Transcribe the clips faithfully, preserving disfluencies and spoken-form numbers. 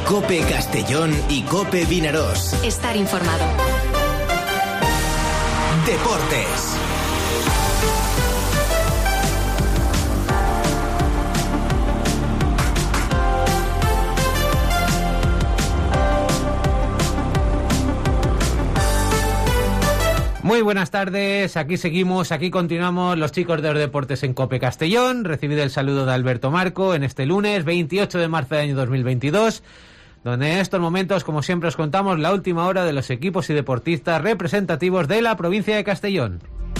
COPE Castellón y COPE Vinarós. Estar informado. Deportes. Muy buenas tardes, aquí seguimos, aquí continuamos los chicos de los deportes en COPE Castellón. Recibido el saludo de Alberto Marco en este lunes veintiocho de marzo del año dos mil veintidós, donde en estos momentos, como siempre, os contamos la última hora de los equipos y deportistas representativos de la provincia de Castellón.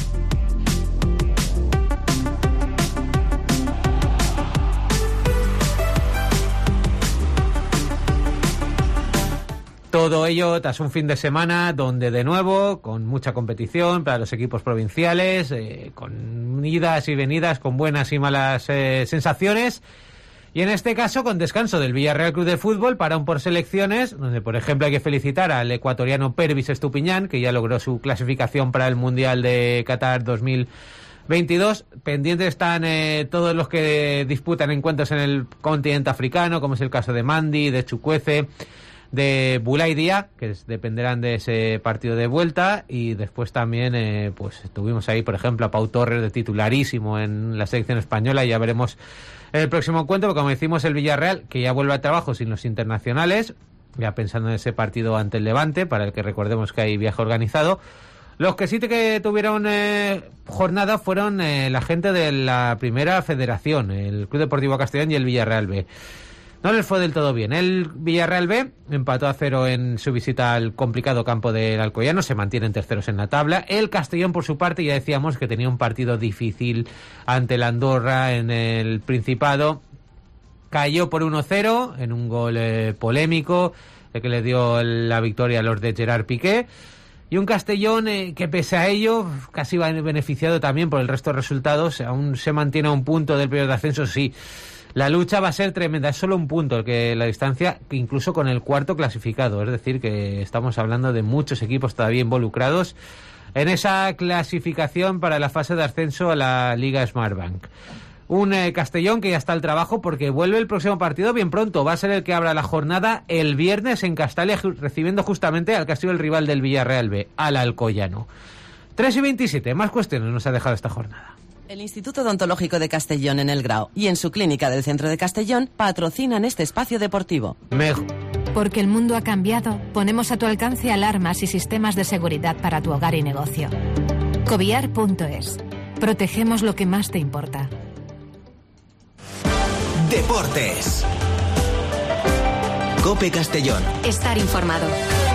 Todo ello tras un fin de semana donde, de nuevo, con mucha competición para los equipos provinciales, eh, con idas y venidas, con buenas y malas eh, sensaciones, y en este caso con descanso del Villarreal Club de Fútbol para un por selecciones, donde, por ejemplo, hay que felicitar al ecuatoriano Pervis Estupiñán, que ya logró su clasificación para el Mundial de Qatar dos mil veintidós. Pendientes están eh, todos los que disputan encuentros en el continente africano, como es el caso de Mandi, de Chukwueze, de Bulay Dia, que es, dependerán de ese partido de vuelta, y después también eh, pues tuvimos ahí, por ejemplo, a Pau Torres de titularísimo en la selección española, y ya veremos en el próximo encuentro, porque como decimos, el Villarreal, que ya vuelve a trabajo sin los internacionales, ya pensando en ese partido ante el Levante, para el que recordemos que hay viaje organizado. Los que sí que tuvieron eh, jornada fueron eh, la gente de la primera federación, el Club Deportivo Castellón y el Villarreal B. No les fue del todo bien. El Villarreal B empató a cero en su visita al complicado campo del Alcoyano, se mantienen terceros en la tabla. El Castellón, por su parte, ya decíamos que tenía un partido difícil ante el Andorra en el Principado. Cayó por uno cero en un gol eh, polémico, eh, que le dio la victoria a los de Gerard Piqué. Y un Castellón eh, que, pese a ello, casi va beneficiado también por el resto de resultados. Aún se mantiene a un punto del periodo de ascenso, sí. La lucha va a ser tremenda, es solo un punto que la distancia, incluso con el cuarto clasificado, es decir, que estamos hablando de muchos equipos todavía involucrados en esa clasificación para la fase de ascenso a la Liga Smartbank. Un eh, Castellón que ya está al trabajo porque vuelve el próximo partido bien pronto, va a ser el que abra la jornada el viernes en Castalia, recibiendo justamente al que ha sido el rival del Villarreal B, al Alcoyano. tres y veintisiete, más cuestiones nos ha dejado esta jornada. El Instituto Odontológico de Castellón en El Grao y en su clínica del centro de Castellón patrocinan este espacio deportivo. Mejor. Porque el mundo ha cambiado, ponemos a tu alcance alarmas y sistemas de seguridad para tu hogar y negocio. Coviar punto es. Protegemos lo que más te importa. Deportes. COPE Castellón. Estar informado.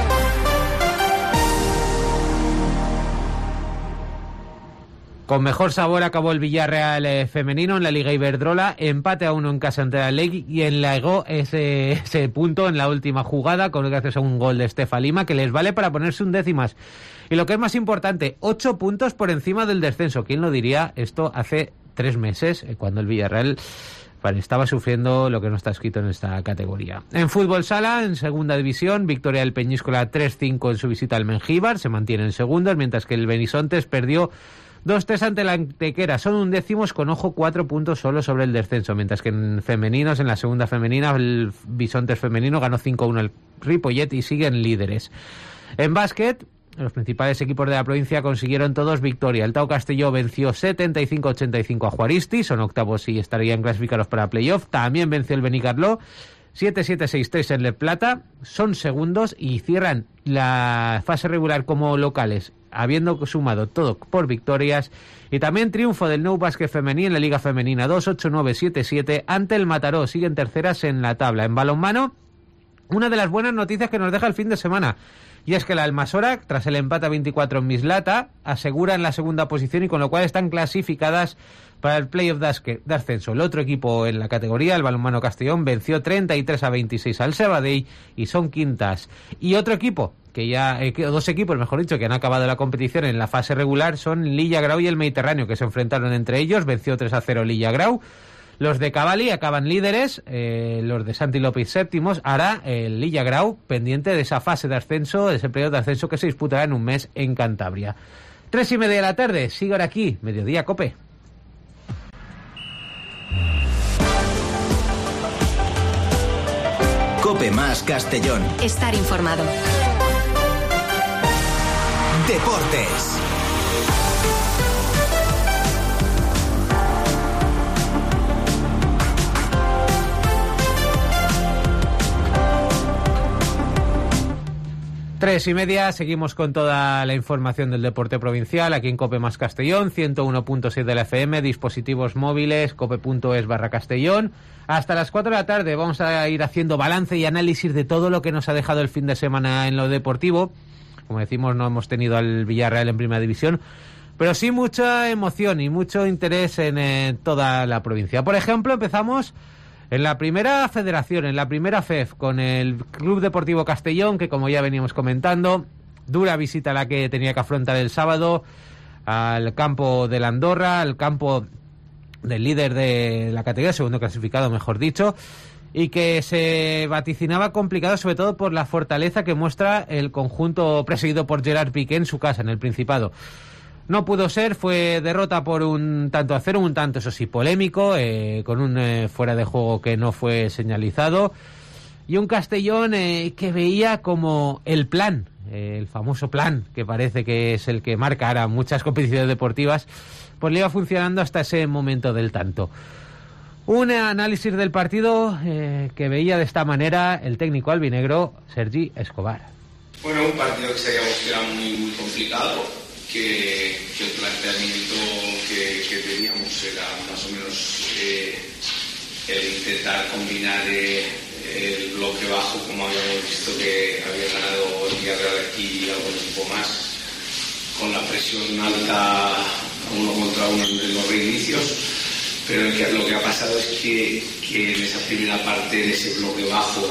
Con mejor sabor acabó el Villarreal eh, femenino en la Liga Iberdrola, empate a uno en casa ante la Ley, y enlegó ese, ese punto en la última jugada con gracias a un gol de Estefa Lima que les vale para ponerse un décimas. Y lo que es más importante, ocho puntos por encima del descenso. ¿Quién lo diría esto hace tres meses, eh, cuando el Villarreal estaba sufriendo lo que no está escrito en esta categoría? En fútbol sala, en segunda división, victoria del Peñíscola tres cinco en su visita al Mengíbar, se mantiene en segundos, mientras que el Benisontes perdió dos tres ante la Antequera, son undécimos con, ojo, cuatro puntos solo sobre el descenso, mientras que en femeninos, en la segunda femenina, el Bisontes femenino ganó cinco uno al Ripollet y siguen líderes. En básquet, los principales equipos de la provincia consiguieron todos victoria. El Tau Castelló venció setenta y cinco a ochenta y cinco a Juaristi, son octavos y estarían clasificados para playoff. También venció el Benicarló siete siete seis tres en Le Plata, son segundos y cierran la fase regular como locales, habiendo sumado todo por victorias. Y también triunfo del Nou Básquet Femení en la Liga Femenina, dos ocho nueve siete siete ante el Mataró, siguen terceras en la tabla. En balonmano, una de las buenas noticias que nos deja el fin de semana, y es que la Almasorak, tras el empate a veinticuatro en Mislata, aseguran la segunda posición y con lo cual están clasificadas para el playoff de ascenso. El otro equipo en la categoría, el Balonmano Castellón, venció treinta y tres a veintiséis al Sabadell y son quintas. Y otro equipo, que ya eh, dos equipos, mejor dicho, que han acabado la competición en la fase regular, son Lilla Grau y el Mediterráneo, que se enfrentaron entre ellos, venció tres a cero Lilla Grau. Los de Cavalli acaban líderes, eh, los de Santi López séptimos. Ahora el Lilla Grau pendiente de esa fase de ascenso, de ese periodo de ascenso que se disputará en un mes en Cantabria. Tres y media de la tarde, sigue ahora aquí, Mediodía Cope. Cope Más Castellón. Estar informado. Deportes. Tres y media, seguimos con toda la información del deporte provincial aquí en Cope Más Castellón, ciento uno punto seis de la F M, dispositivos móviles, cope.es barra Castellón. Hasta las cuatro de la tarde vamos a ir haciendo balance y análisis de todo lo que nos ha dejado el fin de semana en lo deportivo. Como decimos, no hemos tenido al Villarreal en Primera División, pero sí mucha emoción y mucho interés en eh, toda la provincia. Por ejemplo, empezamos en la primera federación, en la primera F E F, con el Club Deportivo Castellón, que como ya veníamos comentando, dura visita la que tenía que afrontar el sábado al campo de la Andorra, al campo del líder de la categoría, segundo clasificado, mejor dicho, y que se vaticinaba complicado, sobre todo por la fortaleza que muestra el conjunto presidido por Gerard Piqué en su casa, en el Principado. No pudo ser, fue derrota por un tanto a cero, un tanto, eso sí, polémico, eh, con un eh, fuera de juego que no fue señalizado, y un Castellón eh, que veía como el plan, eh, el famoso plan, que parece que es el que marca ahora muchas competiciones deportivas, pues le iba funcionando hasta ese momento del tanto. Un análisis del partido eh, que veía de esta manera el técnico albinegro, Sergi Escobar. Bueno, un partido que sabíamos que era muy, muy complicado, que, que el planteamiento que, que teníamos era más o menos eh, el intentar combinar eh, el bloque bajo, como habíamos visto que había ganado el Villarreal aquí y algún equipo más, con la presión alta uno contra uno en los reinicios. Pero lo que ha pasado es que, que en esa primera parte de ese bloque bajo,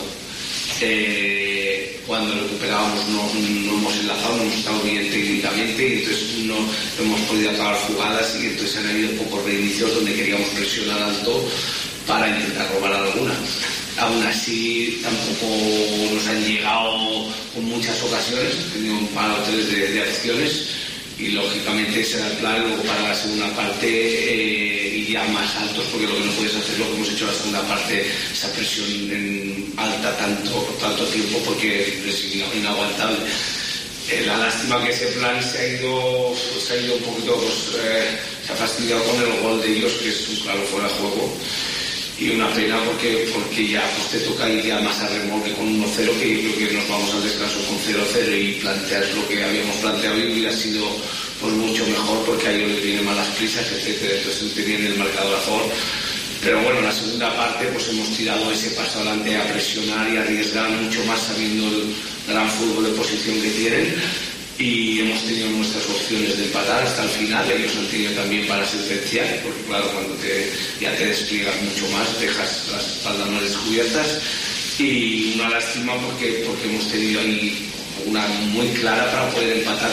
eh, cuando recuperábamos no, no hemos enlazado, no hemos estado bien técnicamente y entonces no hemos podido acabar jugadas y entonces han habido pocos reinicios donde queríamos presionar alto para intentar robar alguna. Aún así tampoco nos han llegado con muchas ocasiones, hemos tenido un par o tres de, de acciones y lógicamente será el plan luego para la segunda parte eh, ir ya más altos, porque lo que no puedes hacer es lo que hemos hecho en la segunda parte, esa presión en alta tanto tanto tiempo, porque es inaguantable. Eh, la lástima que ese plan se ha ido se ha ido un poquito pues, eh, se ha fastidiado con el gol de ellos, que es un claro fuera de juego, y una pena porque porque ya pues te toca ir ya más a remolque con uno cero, que yo creo que nos vamos al descanso con cero cero y plantear lo que habíamos planteado y hubiera sido pues mucho mejor, porque a ellos les vienen malas prisas, etcétera, entonces tenían el marcador a favor. Pero bueno, en la segunda parte pues hemos tirado ese paso adelante a presionar y arriesgar mucho más, sabiendo el gran fútbol de posición que tienen, y hemos tenido nuestras opciones de empatar hasta el final. Ellos han tenido también para sentenciar, porque claro, cuando te, ya te despliegas mucho más, dejas las espaldas más descubiertas, y una lástima porque, porque hemos tenido ahí una muy clara para poder empatar.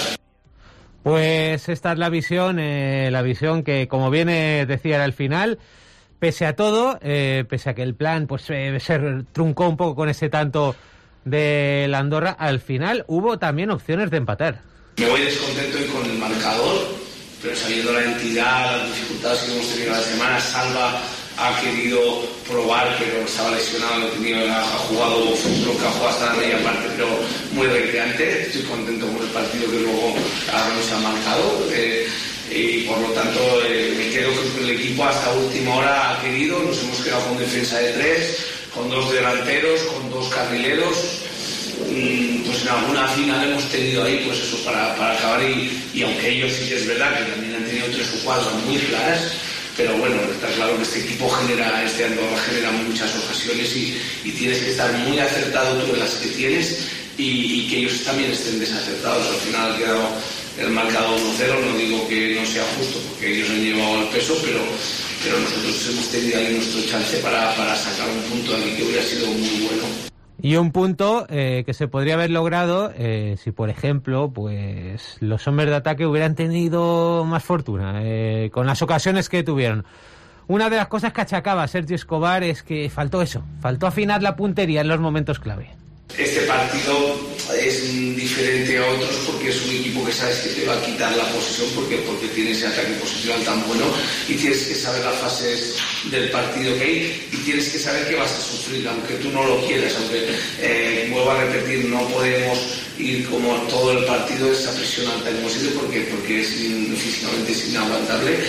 Pues esta es la visión, eh, la visión que, como bien eh, decía, era el final. Pese a todo, eh, pese a que el plan pues eh, se truncó un poco con ese tanto de la Andorra, al final hubo también opciones de empatar. Me voy descontento con el marcador, pero sabiendo la entidad, las dificultades que hemos tenido la semana, Salva ha querido probar, pero estaba lesionado, no tenía, ha jugado fútbol, que ha jugado hasta la media parte, pero muy recreante. Estoy contento con el partido que luego ahora nos ha marcado. Eh, y por lo tanto eh, me quedo con el equipo hasta última hora ha querido. Nos hemos quedado con defensa de tres, con dos delanteros, con dos carrileros. Pues en alguna final hemos tenido ahí pues eso para, para acabar y, y aunque ellos sí es verdad que también han tenido tres o cuatro muy claras, pero bueno, está claro que este equipo genera, este Andorra genera muchas ocasiones y, y tienes que estar muy acertado tú en las que tienes y, y que ellos también estén desacertados. Al final ha quedado el marcador uno cero, no digo que no sea justo porque ellos han llevado el peso, pero, pero nosotros hemos tenido ahí nuestro chance para, para sacar un punto de aquí que hubiera sido muy bueno. Y un punto eh, que se podría haber logrado eh, si, por ejemplo, pues los hombres de ataque hubieran tenido más fortuna eh, con las ocasiones que tuvieron. Una de las cosas que achacaba a Sergi Escobar es que faltó eso, faltó afinar la puntería en los momentos clave. Este partido es diferente a otros porque es un equipo que sabes que te va a quitar la posesión porque, porque tiene ese ataque posicional tan bueno y tienes que saber las fases del partido que hay y tienes que saber que vas a sufrir aunque tú no lo quieras, aunque eh, vuelvo a repetir, no podemos ir como todo el partido esa presión alta que hemos ido porque, porque es físicamente es inaguantable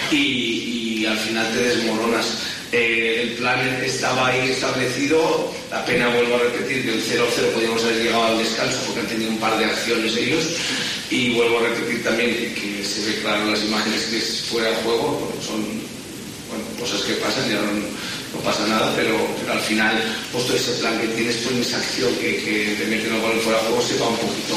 y, y al final te desmoronas. Eh, el plan estaba ahí establecido, la pena vuelvo a repetir que el cero cero podíamos haber llegado al descanso porque han tenido un par de acciones ellos y vuelvo a repetir también que, que se ve claro en las imágenes que es fuera de juego, porque son bueno, cosas que pasan, ya no, no pasa nada, pero, pero al final pues todo ese plan que tienes pues esa acción que, que te meten el balón fuera de juego se va un poquito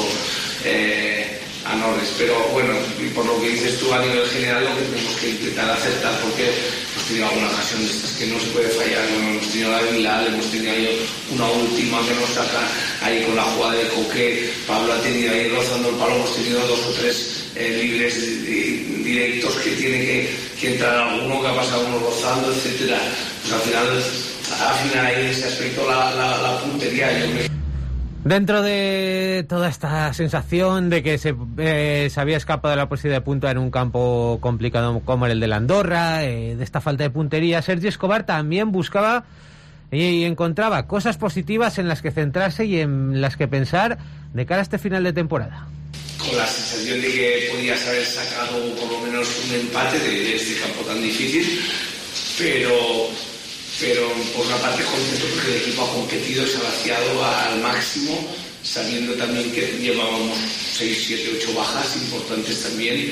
eh, a Norris, pero bueno, y por lo que dices tú a nivel general lo que tenemos que intentar acertar porque hemos tenido alguna ocasión de estas que no se puede fallar, bueno, hemos tenido la de Milán, hemos tenido ahí una última que nos saca ahí con la jugada de Coque, Pablo ha tenido ahí rozando el palo, hemos tenido dos o tres eh, libres eh, directos que tiene que, que entrar alguno, que ha pasado uno rozando, etcétera. Pues al final, al final ahí en ese aspecto la, la, la puntería yo me... Dentro de toda esta sensación de que se, eh, se había escapado de la posibilidad de punta en un campo complicado como el de la Andorra, eh, de esta falta de puntería, Sergi Escobar también buscaba y, y encontraba cosas positivas en las que centrarse y en las que pensar de cara a este final de temporada. Con la sensación de que podías haber sacado por lo menos un empate de, de este campo tan difícil, pero... pero por una parte contento porque el equipo ha competido, se ha vaciado al máximo, sabiendo también que llevábamos seis, siete, ocho bajas importantes también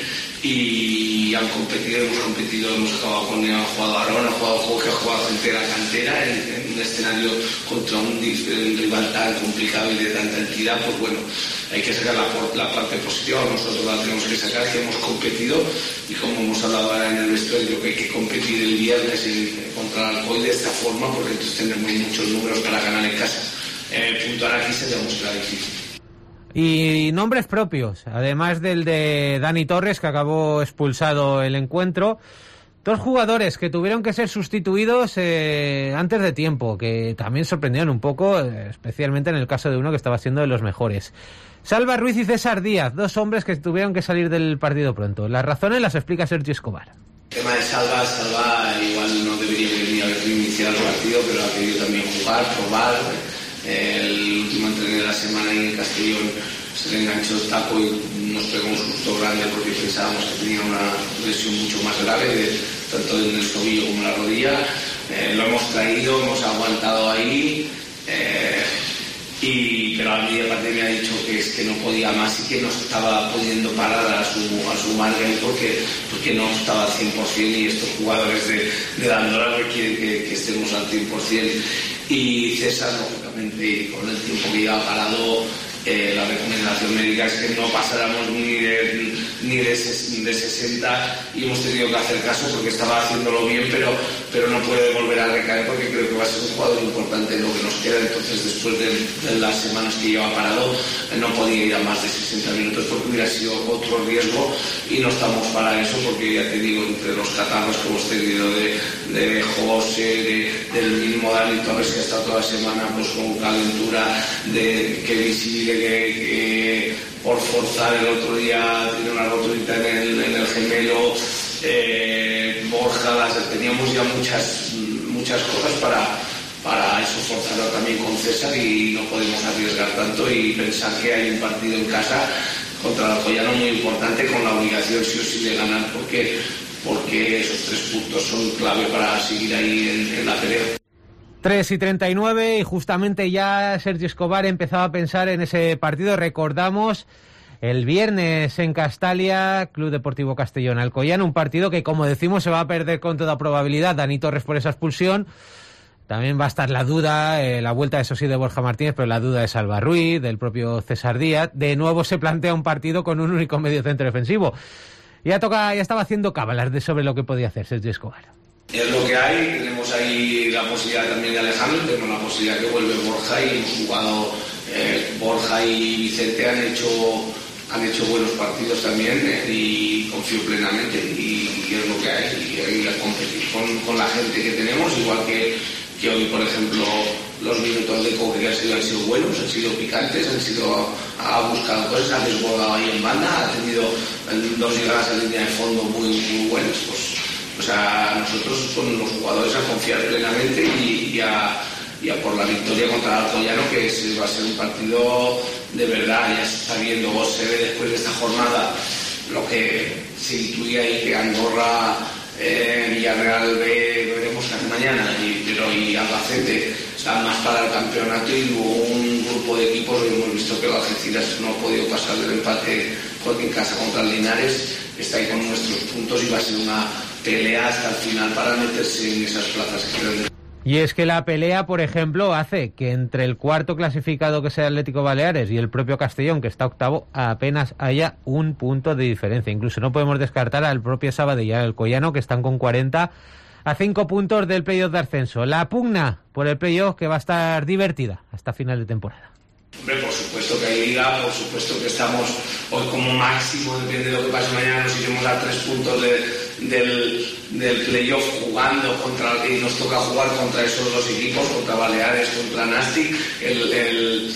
y han competido, hemos competido, hemos acabado con ha jugado Aarón, ha jugado Jorge, ha jugado gente de la cantera en, en un escenario contra un, un rival tan complicado y de tanta entidad, pues bueno, hay que sacar la, la parte positiva, nosotros la tenemos que sacar, que hemos competido y como hemos hablado ahora en el vestuario, que hay que competir el viernes en, contra el Alcoy de esta forma porque entonces tendremos muchos números para ganar en casa. Eh, puntuar aquí se demuestra difícil. Y nombres propios, además del de Dani Torres, que acabó expulsado el encuentro. Dos jugadores que tuvieron que ser sustituidos eh, antes de tiempo, que también sorprendieron un poco, eh, especialmente en el caso de uno que estaba siendo de los mejores. Salva Ruiz y César Díaz, dos hombres que tuvieron que salir del partido pronto. Las razones las explica Sergi Escobar. El tema de Salva, Salva igual no debería venir a haber iniciado el partido, pero ha querido también jugar, probar. El último entreno de la semana en Castellón se le enganchó el taco y nos pegó un susto grande porque pensábamos que tenía una lesión mucho más grave, de, tanto en el tobillo como en la rodilla. Eh, lo hemos traído, hemos aguantado ahí, eh, y, pero a mí aparte me ha dicho que es que no podía más y que no estaba pudiendo parar a su, a su margen porque, porque no estaba al cien por ciento y estos jugadores de, de la Andorra quieren que, que estemos al cien por ciento. Y César, lógicamente, con el tiempo que lleva parado, eh, la recomendación médica es que no pasáramos ni de, ni de, de sesenta y hemos tenido que hacer caso porque estaba haciéndolo bien, pero, pero no puede volver a recaer porque creo que va a ser un jugador importante en lo que nos queda. Entonces, después de, de las semanas que lleva parado, eh, no podía ir a más de sesenta minutos porque hubiera sido otro riesgo y no estamos para eso porque, ya te digo, entre los catarros que hemos tenido de, de José, de, del mismo Dani Torres que ha estado toda la semana pues, con calentura, de que visible que, que por forzar el otro día tiene una roturita en el, en el gemelo, eh, Borja, las, teníamos ya muchas, muchas cosas para, para eso forzarlo también con César y no podemos arriesgar tanto y pensar que hay un partido en casa contra el Alcoyano muy importante con la obligación sí o sí de ganar porque, porque esos tres puntos son clave para seguir ahí en, en la pelea. tres y treinta y nueve y justamente ya Sergi Escobar empezaba a pensar en ese partido. Recordamos el viernes en Castalia, Club Deportivo Castellón Alcoyano, un partido que, como decimos, se va a perder con toda probabilidad. Dani Torres por esa expulsión. También va a estar la duda, eh, la vuelta, eso sí, de Borja Martínez, pero la duda de Salva Ruiz, del propio César Díaz. De nuevo se plantea un partido con un único medio centro defensivo. Ya toca, ya estaba haciendo cábalas de sobre lo que podía hacer Sergi Escobar. Es lo que hay, tenemos ahí la posibilidad también de Alejandro, tenemos la posibilidad que vuelve Borja y hemos jugado, eh, Borja y Vicente han hecho, han hecho buenos partidos también eh, y confío plenamente y, y es lo que hay, y, y a competir con, con la gente que tenemos, igual que que hoy, por ejemplo, los minutos de Coque que han sido, han sido buenos, han sido picantes, han sido, ha buscado cosas, ha desbordado ahí en banda, ha tenido dos llegadas en línea de fondo muy, muy buenas. Pues, pues a nosotros, con los jugadores, a confiar plenamente y, y, a, y a por la victoria contra el Alcoyano, que es, va a ser un partido de verdad. Ya se está viendo, o se ve después de esta jornada lo que se intuía ahí, que Andorra, eh, Villarreal B, veremos que hace mañana, y, pero y Albacete están más para el campeonato, y luego un grupo de equipos. Hemos visto que el Algeciras no ha podido pasar del empate porque en casa contra el Linares está ahí con nuestros puntos, y va a ser una pelea hasta el final para meterse en esas plazas que quedan. Y es que la pelea, por ejemplo, hace que entre el cuarto clasificado, que sea Atlético Baleares, y el propio Castellón, que está octavo, apenas haya un punto de diferencia. Incluso no podemos descartar al propio Sabadell y al Alcoyano, que están con cuarenta a cinco puntos del playoff de ascenso. La pugna por el playoff, que va a estar divertida hasta final de temporada. Hombre, por supuesto que hay liga, por supuesto que estamos hoy como máximo, depende de lo que pase mañana, nos iremos a tres puntos de, del, del playoff jugando contra, y nos toca jugar contra esos dos equipos, contra Baleares, contra Nastic. El, el,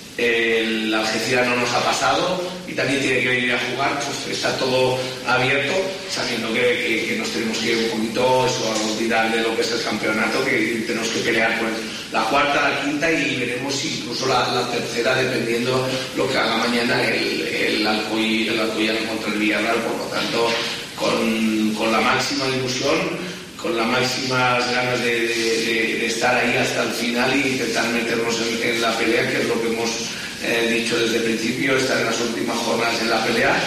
el Algeciras no nos ha pasado y también tiene que venir a jugar. Pues está todo abierto, sabiendo que, que, que nos tenemos que ir un poquito eso, a olvidar de lo que es el campeonato, que tenemos que pelear por la cuarta, la quinta, y veremos si incluso la, la tercera, dependiendo lo que haga mañana el, el, Alcoy, el Alcoyano contra el Villarreal. Por lo tanto, con, con la máxima ilusión, con las máximas ganas de, de, de, de estar ahí hasta el final e intentar meternos en, en la pelea, que es lo que hemos eh, dicho desde el principio, estar en las últimas jornadas en la pelea.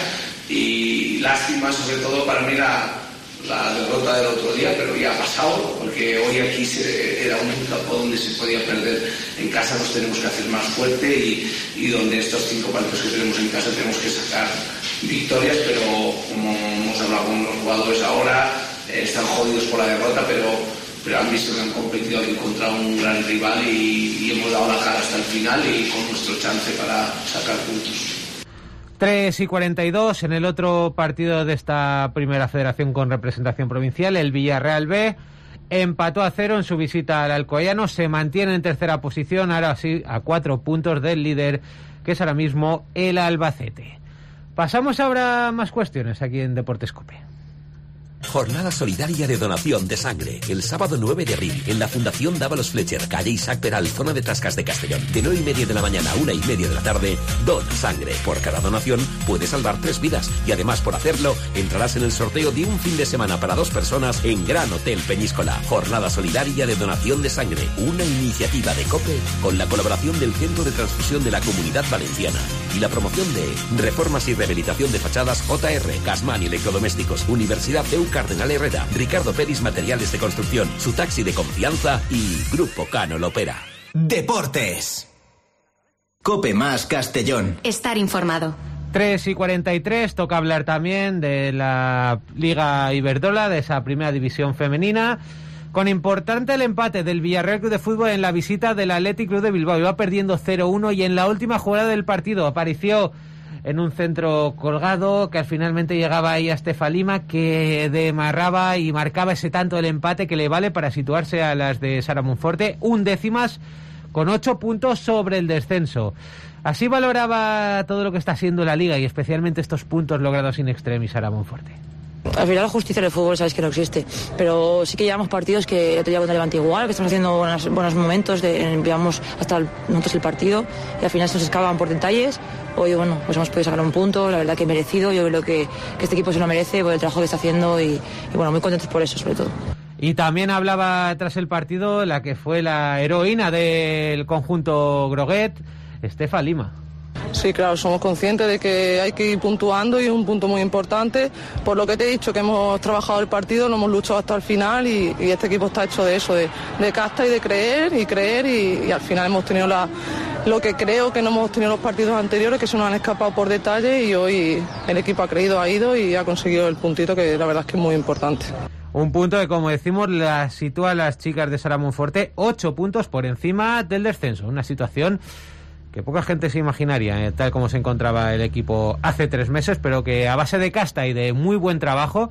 Y lástima sobre todo para mí la, la derrota del otro día, pero ya ha pasado, porque hoy aquí se, era un campo donde se podía perder. En casa nos tenemos que hacer más fuerte, y, y donde estos cinco partidos que tenemos en casa tenemos que sacar victorias, pero como hemos hablado con los jugadores ahora, están jodidos por la derrota, pero, pero han visto que han competido aquí contra un gran rival, y, y hemos dado la cara hasta el final, y con nuestro chance para sacar puntos. tres y cuarenta y dos en el otro partido de esta primera federación con representación provincial. El Villarreal B empató a cero en su visita al Alcoyano, se mantiene en tercera posición, ahora sí a cuatro puntos del líder, que es ahora mismo el Albacete. Pasamos ahora a más cuestiones aquí en Deportes COPE. Jornada solidaria de donación de sangre. El sábado nueve de abril, en la Fundación Dávalos Fletcher, calle Isaac Peral, zona de Tascas de Castellón. De nueve y media de la mañana a una y media de la tarde, dona sangre. Por cada donación puedes salvar tres vidas. Y además, por hacerlo, entrarás en el sorteo de un fin de semana para dos personas en Gran Hotel Peñíscola. Jornada solidaria de donación de sangre. Una iniciativa de COPE con la colaboración del Centro de Transfusión de la Comunidad Valenciana y la promoción de Reformas y Rehabilitación de Fachadas J R, Casman y Electrodomésticos, Universidad de Cardenal Herrera, Ricardo Peris Materiales de Construcción, su taxi de confianza y Grupo Cano Lopera. Deportes. COPE más Castellón. Estar informado. tres y cuarenta y tres, toca hablar también de la Liga Iberdrola, de esa primera división femenina, con importante el empate del Villarreal Club de Fútbol en la visita del Athletic Club de Bilbao. Iba perdiendo cero uno, y en la última jugada del partido apareció en un centro colgado, que al finalmente llegaba ahí a Estefa Lima, que demarraba y marcaba ese tanto del empate que le vale para situarse a las de Sara Monforte, undécimas, con ocho puntos sobre el descenso. Así valoraba todo lo que está siendo la Liga, y especialmente estos puntos logrados in extremis Sara Monforte. Al final la justicia del fútbol sabes que no existe, pero sí que llevamos partidos que el otro día contra Levante igual, que estamos haciendo buenos, buenos momentos, de, enviamos hasta el, nosotros el partido, y al final se nos escapan por detalles. Hoy, bueno, pues hemos podido sacar un punto, la verdad que merecido. Yo creo que, que este equipo se lo merece por el trabajo que está haciendo, y, y bueno, muy contentos por eso, sobre todo. Y también hablaba tras el partido la que fue la heroína del conjunto Groguet, Estefa Lima. Sí, claro, somos conscientes de que hay que ir puntuando, y es un punto muy importante. Por lo que te he dicho, que hemos trabajado el partido, lo hemos luchado hasta el final, y, y este equipo está hecho de eso, de, de casta y de creer y creer, y, y al final hemos tenido la, lo que creo que no hemos tenido los partidos anteriores, que se nos han escapado por detalle, y hoy el equipo ha creído, ha ido y ha conseguido el puntito, que la verdad es que es muy importante. Un punto que, como decimos, la sitúa a las chicas de Sara Monforte ocho puntos por encima del descenso. Una situación que poca gente se imaginaría, eh, tal como se encontraba el equipo hace tres meses, pero que a base de casta y de muy buen trabajo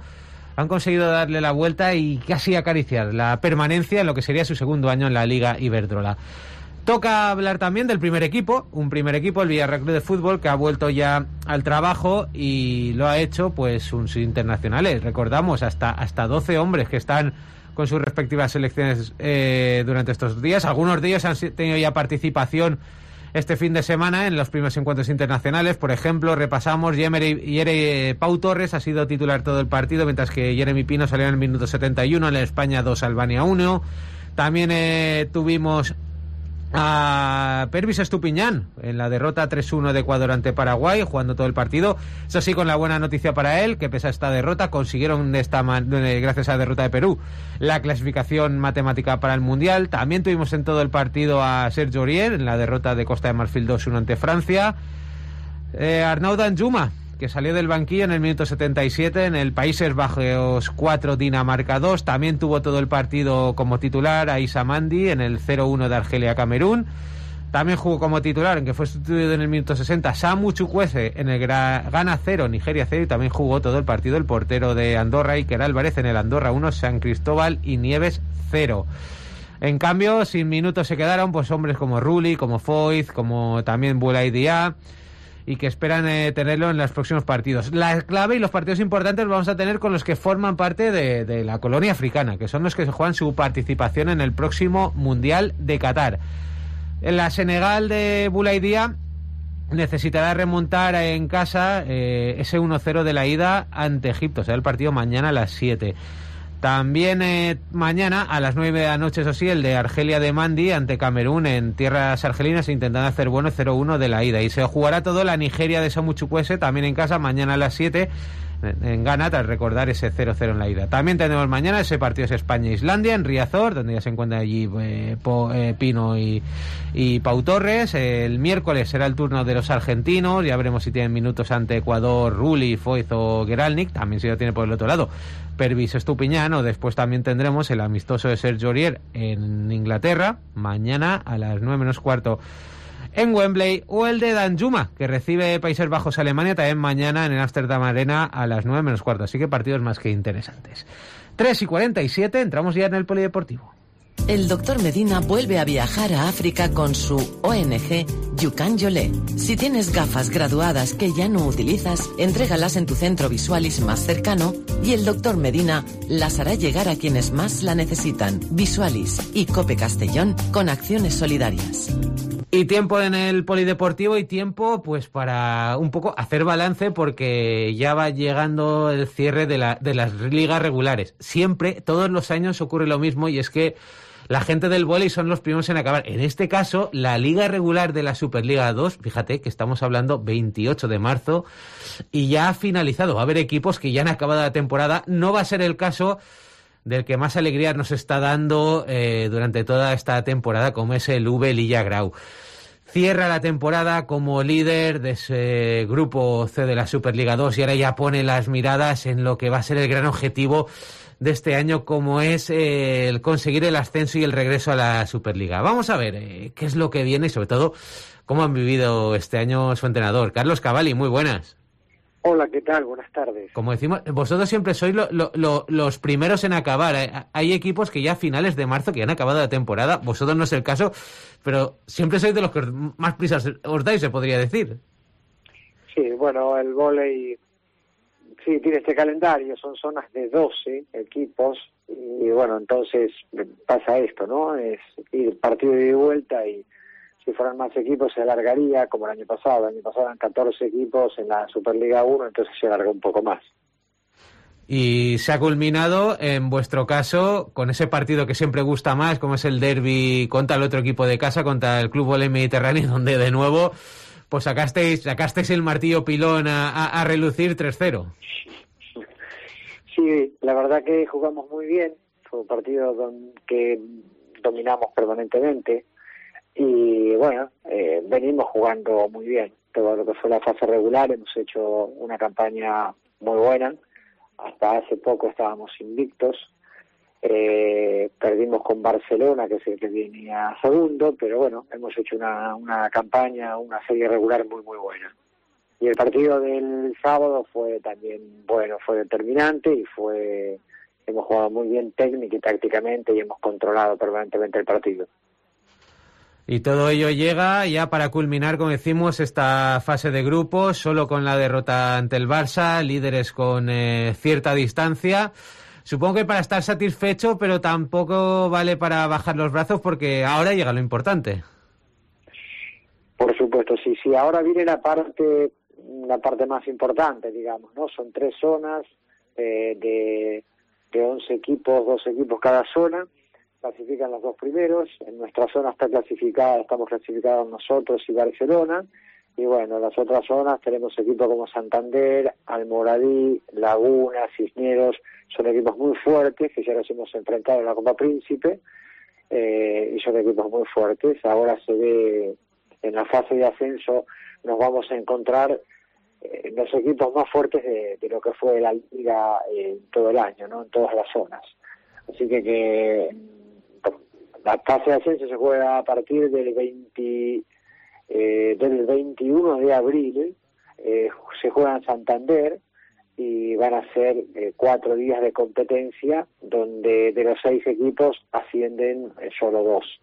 han conseguido darle la vuelta y casi acariciar la permanencia en lo que sería su segundo año en la Liga Iberdrola. Toca hablar también del primer equipo, un primer equipo, el Villarreal Club de Fútbol, que ha vuelto ya al trabajo y lo ha hecho pues sus internacionales. Recordamos, hasta, hasta doce hombres que están con sus respectivas selecciones eh, durante estos días. Algunos de ellos han tenido ya participación este fin de semana en los primeros encuentros internacionales. Por ejemplo, repasamos, Jeremy Pau Torres ha sido titular todo el partido, mientras que Jeremy Pino salió en el minuto setenta y uno, en la España dos, Albania uno. También eh, tuvimos a Pervis Estupiñán en la derrota tres uno de Ecuador ante Paraguay, jugando todo el partido. Eso sí, con la buena noticia para él, que pese a esta derrota consiguieron de esta man- gracias a la derrota de Perú la clasificación matemática para el Mundial. También tuvimos en todo el partido a Serge Aurier en la derrota de Costa de Marfil dos uno ante Francia. eh, Arnaud Danjuma, que salió del banquillo en el minuto setenta y siete en el Países Bajos cuatro, Dinamarca dos. También tuvo todo el partido como titular a Issa Mandi en el cero uno de Argelia-Camerún. También jugó como titular, en que fue sustituido en el minuto sesenta, Samu Chukwueze en el Gra- Ghana cero, Nigeria cero. Y también jugó todo el partido el portero de Andorra, Iker Álvarez, en el Andorra uno, San Cristóbal y Nieves cero. En cambio, sin minutos se quedaron pues hombres como Rulli, como Foyth, como también Boulaye Dia, y que esperan eh, tenerlo en los próximos partidos. La clave y los partidos importantes los vamos a tener con los que forman parte de, de la colonia africana, que son los que se juegan su participación en el próximo Mundial de Qatar. En la Senegal de Boulaye Dia necesitará remontar en casa eh, ese uno cero de la ida ante Egipto. Será el partido mañana a las siete. También eh, mañana a las nueve de la noche, eso sí, el de Argelia de Mandi ante Camerún en tierras argelinas, intentando hacer bueno cero uno de la ida. Y se jugará todo la Nigeria de Samu Chukwueze también en casa mañana a las siete en Ghana, tras recordar ese cero cero en la ida. También tenemos mañana ese partido es España-Islandia en Riazor, donde ya se encuentran allí eh, Po, eh, Pino y, y Pau Torres. El miércoles será el turno de los argentinos, ya veremos si tienen minutos ante Ecuador, Rulli, Foyth o Geralnik. También si lo tiene por el otro lado Pervis Estupiñán. O después también tendremos el amistoso de Serge Aurier en Inglaterra mañana a las nueve menos cuarto en Wembley, o el de Danjuma, que recibe Países Bajos Alemania también mañana en el Amsterdam Arena a las nueve menos cuarto. Así que partidos más que interesantes. tres y cuarenta y siete, entramos ya en el polideportivo. El doctor Medina vuelve a viajar a África con su O N G Yukan Yolé. Si tienes gafas graduadas que ya no utilizas, entrégalas en tu centro Visualis más cercano y el doctor Medina las hará llegar a quienes más la necesitan. Visualis y Cope Castellón con acciones solidarias. Y tiempo en el polideportivo y tiempo pues para un poco hacer balance, porque ya va llegando el cierre de, la, de las ligas regulares. Siempre, todos los años ocurre lo mismo, y es que la gente del vóley son los primeros en acabar. En este caso, la liga regular de la Superliga dos, fíjate que estamos hablando veintiocho de marzo, y ya ha finalizado. Va a haber equipos que ya han acabado la temporada. No va a ser el caso del que más alegría nos está dando eh, durante toda esta temporada, como es el V Lilla Grau. Cierra la temporada como líder de ese grupo C de la Superliga dos, y ahora ya pone las miradas en lo que va a ser el gran objetivo de este año, como es eh, el conseguir el ascenso y el regreso a la Superliga. Vamos a ver eh, qué es lo que viene y sobre todo cómo han vivido este año su entrenador. Carlos Cavalli, muy buenas. Hola, ¿qué tal? Buenas tardes. Como decimos, vosotros siempre sois lo, lo, lo, los primeros en acabar. Hay equipos que ya a finales de marzo que han acabado la temporada. Vosotros no es el caso, pero siempre sois de los que más prisas os dais, se podría decir. Sí, bueno, el vóley sí tiene este calendario, son zonas de doce equipos y bueno, entonces pasa esto, ¿no? Es ir partido de vuelta, y si fueran más equipos se alargaría, como el año pasado. El año pasado eran catorce equipos en la Superliga uno, entonces se alarga un poco más. Y se ha culminado, en vuestro caso, con ese partido que siempre gusta más, como es el derbi contra el otro equipo de casa, contra el Club Vóley Mediterráneo, donde de nuevo pues sacasteis, sacasteis el martillo pilón a, a, a relucir tres cero. Sí, la verdad que jugamos muy bien. Fue un partido don, que dominamos permanentemente. Y bueno, eh, venimos jugando muy bien. Todo lo que fue la fase regular, hemos hecho una campaña muy buena. Hasta hace poco estábamos invictos. Eh, perdimos con Barcelona, que es el que venía segundo, pero bueno, hemos hecho una, una campaña, una serie regular muy, muy buena. y el partido del sábado fue también, bueno, fue determinante y fue, hemos jugado muy bien técnica y tácticamente y hemos controlado permanentemente el partido. Y todo ello llega ya para culminar, como decimos, esta fase de grupos, solo con la derrota ante el Barça, líderes con eh, cierta distancia. Supongo que para estar satisfecho, pero tampoco vale para bajar los brazos porque ahora llega lo importante. Por supuesto, sí, sí. Ahora viene la parte, la parte más importante, digamos, ¿no? Son tres zonas eh, de, de once equipos, dos equipos cada zona. Clasifican los dos primeros. En nuestra zona está clasificada, estamos clasificados nosotros y Barcelona. Y bueno, en las otras zonas tenemos equipos como Santander, Almoradí, Laguna, Cisneros. Son equipos muy fuertes que ya los hemos enfrentado en la Copa Príncipe. Eh, y son equipos muy fuertes. Ahora se ve en la fase de ascenso, nos vamos a encontrar eh, los equipos más fuertes de, de lo que fue la liga eh, todo el año, ¿no? En todas las zonas. Así que, que la fase de ascenso se juega a partir del veinte, eh, del veintiuno de abril, eh, se juega en Santander y van a ser eh, cuatro días de competencia donde de los seis equipos ascienden eh, solo dos.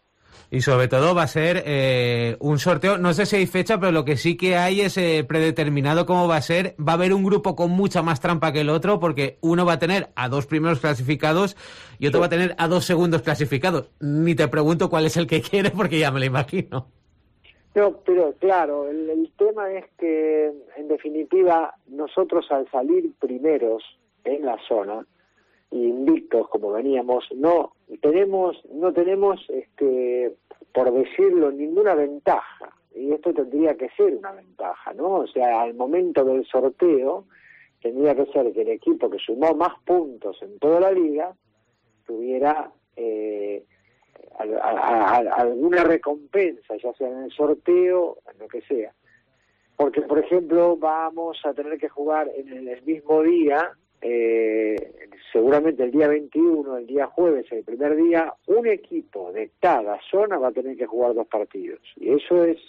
Y sobre todo va a ser eh, un sorteo, no sé si hay fecha, pero lo que sí que hay es eh, predeterminado cómo va a ser. Va a haber un grupo con mucha más trampa que el otro, porque uno va a tener a dos primeros clasificados y otro sí. va a tener a dos segundos clasificados. Ni te pregunto cuál es el que quiere, porque ya me lo imagino. No, pero claro, el, el tema es que, en definitiva, nosotros al salir primeros en la zona, invictos como veníamos, no tenemos no tenemos este por decirlo ninguna ventaja, y esto tendría que ser una ventaja, ¿no? O sea, al momento del sorteo tendría que ser que el equipo que sumó más puntos en toda la liga tuviera eh, a, a, a, alguna recompensa, ya sea en el sorteo, en lo que sea, porque por ejemplo vamos a tener que jugar en el mismo día. Eh, seguramente el día veintiuno, el día jueves, el primer día, un equipo de cada zona va a tener que jugar dos partidos, y eso es,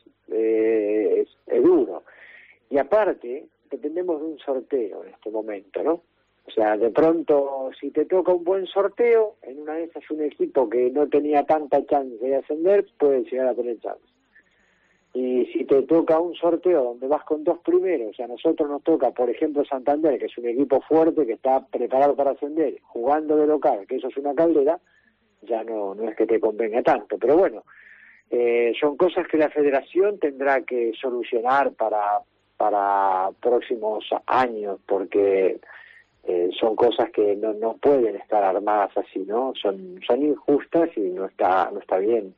eh, es, es duro. Y aparte, dependemos de un sorteo en este momento, ¿no? O sea, de pronto, si te toca un buen sorteo, en una de esas un equipo que no tenía tanta chance de ascender, puede llegar a tener chance. Y si te toca un sorteo donde vas con dos primeros, a nosotros nos toca, por ejemplo, Santander, que es un equipo fuerte, que está preparado para ascender, jugando de local, que eso es una caldera, ya no, no es que te convenga tanto. Pero bueno, eh, son cosas que la federación tendrá que solucionar para, para próximos años, porque eh, son cosas que no, no pueden estar armadas así, ¿no? Son, son injustas y no está, no está bien.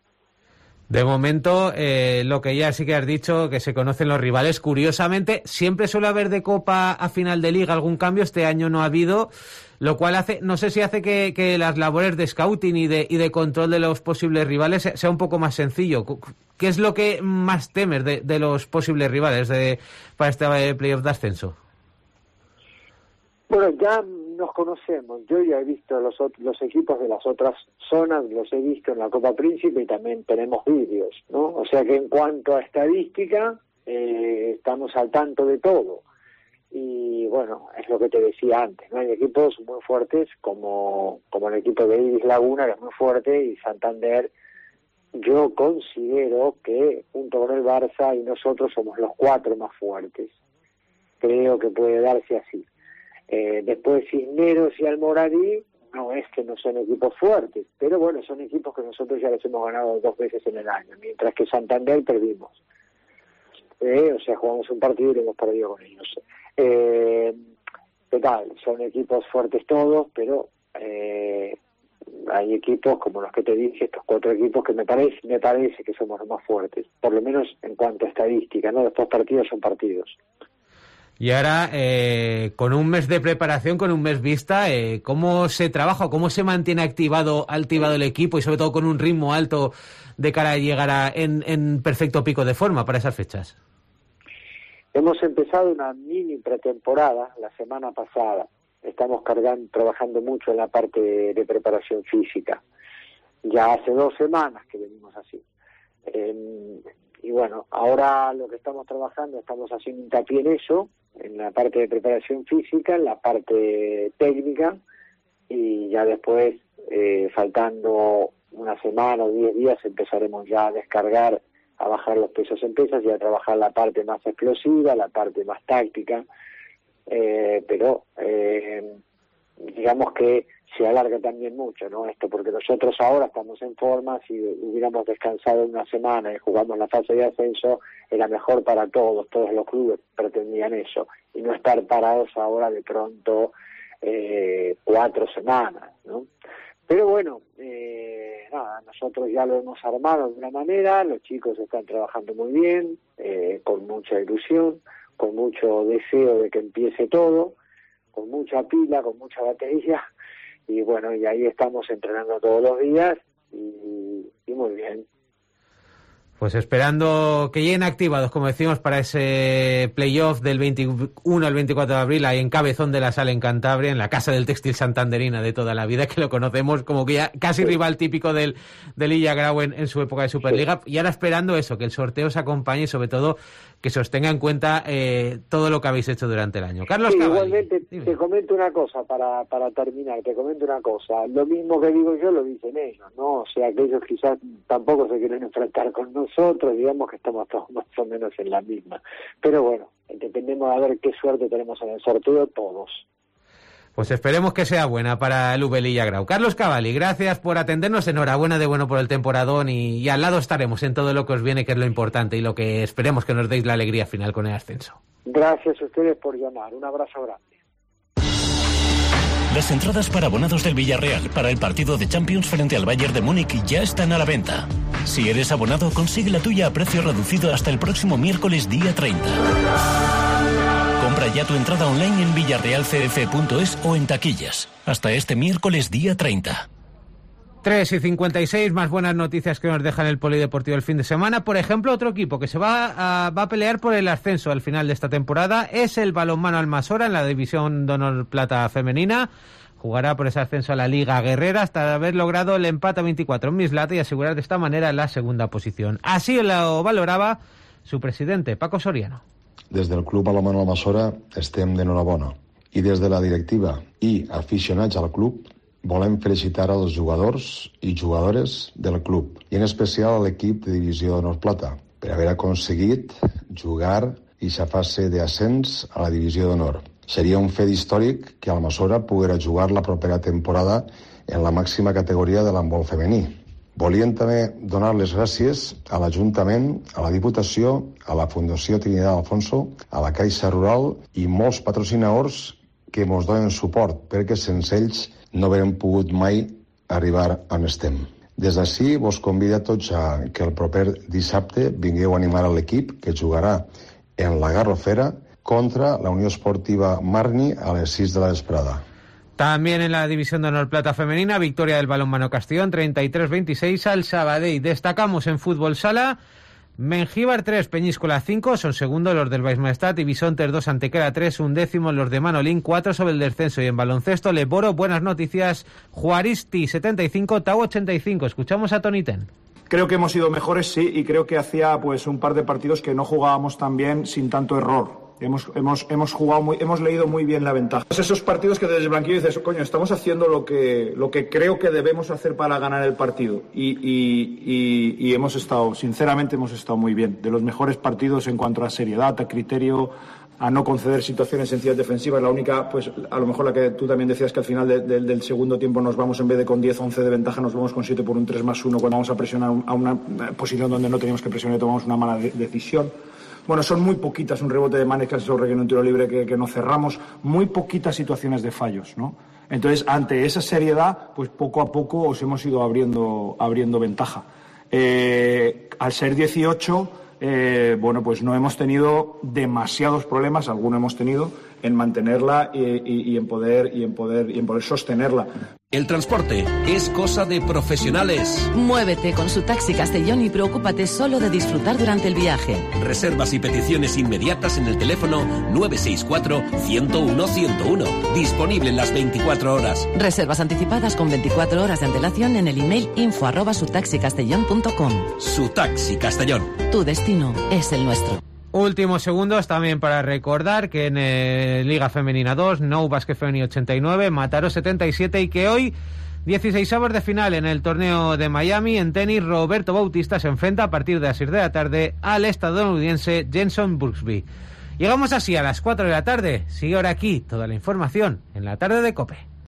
De momento, eh, lo que ya sí que has dicho, que se conocen los rivales. Curiosamente, siempre suele haber de Copa a final de Liga algún cambio. Este año no ha habido, lo cual hace, no sé si hace que, que las labores de scouting y de, y de control de los posibles rivales sea un poco más sencillo. ¿Qué es lo que más temes de, de los posibles rivales de, para este playoff de ascenso? Bueno, ya nos conocemos. Yo ya he visto los los equipos de las otras zonas, los he visto en la Copa Príncipe y también tenemos vídeos, ¿no? O sea que en cuanto a estadística, eh, estamos al tanto de todo. Y bueno, es lo que te decía antes, ¿no? Hay equipos muy fuertes como, como el equipo de Ibis Laguna, que es muy fuerte, y Santander. Yo considero que junto con el Barça y nosotros somos los cuatro más fuertes. Creo que puede darse así. Eh, después Cisneros y Almoradí, no es que no son equipos fuertes, pero bueno, son equipos que nosotros ya les hemos ganado dos veces en el año, mientras que Santander perdimos. Eh, o sea, jugamos un partido y lo hemos perdido con ellos. Eh, ¿Qué tal? Son equipos fuertes todos, pero eh, hay equipos como los que te dije, estos cuatro equipos que me parece, me parece que somos los más fuertes, por lo menos en cuanto a estadística, ¿no? Después partidos son partidos. Y ahora, eh, con un mes de preparación, con un mes vista, eh, ¿cómo se trabaja, cómo se mantiene activado, activado el equipo y sobre todo con un ritmo alto de cara a llegar a, en, en perfecto pico de forma para esas fechas? Hemos empezado una mini pretemporada la semana pasada. Estamos cargando, trabajando mucho en la parte de, de preparación física. Ya hace dos semanas que venimos así. Eh, y bueno, ahora lo que estamos trabajando, estamos haciendo hincapié en eso, en la parte de preparación física, en la parte técnica, y ya después, eh, faltando una semana o diez días, empezaremos ya a descargar, a bajar los pesos en pesas y a trabajar la parte más explosiva, la parte más táctica, eh, pero eh, digamos que se alarga también mucho, ¿no? Esto, porque nosotros ahora estamos en forma, si hubiéramos descansado una semana y jugamos la fase de ascenso, era mejor para todos, todos los clubes pretendían eso, y no estar parados ahora de pronto eh, cuatro semanas, ¿no? Pero bueno, eh, nada, nosotros ya lo hemos armado de una manera, los chicos están trabajando muy bien, eh, con mucha ilusión, con mucho deseo de que empiece todo, con mucha pila, con mucha batería, y bueno, y ahí estamos entrenando todos los días, y, y muy bien. Pues esperando que lleguen activados, como decimos, para ese playoff del veintiuno al veinticuatro de abril, ahí en Cabezón de la Sal, en Cantabria, en la Casa del Textil Santanderina de toda la vida, que lo conocemos como que ya casi sí. rival típico del, del Illa Grau en, en su época de Superliga. Sí. Y ahora esperando eso, que el sorteo se acompañe y sobre todo que se os tenga en cuenta eh, todo lo que habéis hecho durante el año. Carlos sí, Cavalli. Igualmente, dime. Te comento una cosa para, para terminar, te comento una cosa. Lo mismo que digo yo lo dicen ellos, ¿no? O sea, que ellos quizás tampoco se quieren enfrentar con nosotros, digamos que estamos todos más o menos en la misma. Pero bueno, dependemos de ver qué suerte tenemos en el sorteo todos. Pues esperemos que sea buena para el V Illa Grau. Carlos Cavalli, gracias por atendernos, enhorabuena de bueno por el temporadón y, y al lado estaremos en todo lo que os viene, que es lo importante y lo que esperemos que nos deis la alegría final con el ascenso. Gracias a ustedes por llamar, un abrazo grande. Las entradas para abonados del Villarreal para el partido de Champions frente al Bayern de Múnich ya están a la venta. Si eres abonado, consigue la tuya a precio reducido hasta el próximo miércoles día treinta. Compra ya tu entrada online en villarreal c f punto es o en taquillas. Hasta este miércoles día treinta. tres y cincuenta y seis, más buenas noticias que nos dejan el polideportivo el fin de semana. Por ejemplo, otro equipo que se va a, va a pelear por el ascenso al final de esta temporada es el Balonmano Almasora en la división de honor plata femenina. Jugará por ese ascenso a la Liga Guerrera hasta haber logrado el empate a veinticuatro en Mislata y asegurar de esta manera la segunda posición. Así lo valoraba su presidente, Paco Soriano. Des del Club Balonmano Almasora estem d'enhorabona i des de la directiva i aficionats al club volem felicitar als jugadors i jugadores del club i en especial a l'equip de divisió d'honor plata per haver aconseguit jugar aquesta fase d'ascens a la divisió d'honor. Seria un fet històric que Almasora poguera jugar la propera temporada en la màxima categoria de l'handbol femení. Volíem també donar les gràcies a l'Ajuntament, a la Diputació, a la Fundació Trinidad Alfonso, a la Caixa Rural i molts patrocinadors que ens donen suport, perquè sense ells no haurem pogut mai arribar on estem. Des d'ací vos convido a tots a que el proper dissabte vingueu a animar a l'equip que jugarà en la Garrofera contra la Unió Esportiva Marni a les sis de la vesprada. También en la división de honor plata femenina, victoria del Balonmano Castellón, treinta y tres veintiséis al Sabadell. Destacamos en fútbol sala, Mengíbar tres, Peñíscola cinco, son segundos los del Baix-Maestat y Bisontes dos, Antequera tres, undécimo los de Manolín, cuatro sobre el descenso. Y en baloncesto, Leboro, buenas noticias, Juaristi setenta y cinco, Tau ochenta y cinco. Escuchamos a Toni Ten. Creo que hemos sido mejores, sí, y creo que hacía pues un par de partidos que no jugábamos tan bien sin tanto error. Hemos, hemos, hemos jugado muy, hemos leído muy bien la ventaja. Esos partidos que desde el banquillo dices, coño, estamos haciendo lo que, lo que creo que debemos hacer para ganar el partido. Y, y, y, y hemos estado, sinceramente hemos estado muy bien. De los mejores partidos en cuanto a seriedad, a criterio, a no conceder situaciones sencillas defensivas. La única, pues a lo mejor la que tú también decías, que al final de, de, del segundo tiempo nos vamos, en vez de con diez once de ventaja, nos vamos con siete por un tres más uno cuando vamos a presionar a una posición donde no teníamos que presionar y tomamos una mala de, decisión. Bueno, son muy poquitas, un rebote de Manes casi sobre un tiro libre que, que no cerramos, muy poquitas situaciones de fallos, ¿no? Entonces, ante esa seriedad, pues poco a poco os hemos ido abriendo, abriendo ventaja. Eh, al ser dieciocho, eh, bueno, pues no hemos tenido demasiados problemas, algunos hemos tenido, en mantenerla y, y, y en poder y en poder y en poder sostenerla. El transporte es cosa de profesionales. Muévete con su Taxi Castellón y preocúpate solo de disfrutar durante el viaje. Reservas y peticiones inmediatas en el teléfono nueve seis cuatro, ciento uno, ciento uno. Disponible en las veinticuatro horas. Reservas anticipadas con veinticuatro horas de antelación en el email info arroba sutaxicastellón punto com. Su Taxi Castellón. Tu destino es el nuestro. Últimos segundos también para recordar que en eh, Liga Femenina dos, Nou Basket Femení ochenta y nueve, Mataró setenta y siete y que hoy, dieciseisavos de final en el torneo de Miami en tenis, Roberto Bautista se enfrenta a partir de las seis de la tarde al estadounidense Jenson Brooksby. Llegamos así a las cuatro de la tarde. Sigue ahora aquí toda la información en la tarde de COPE.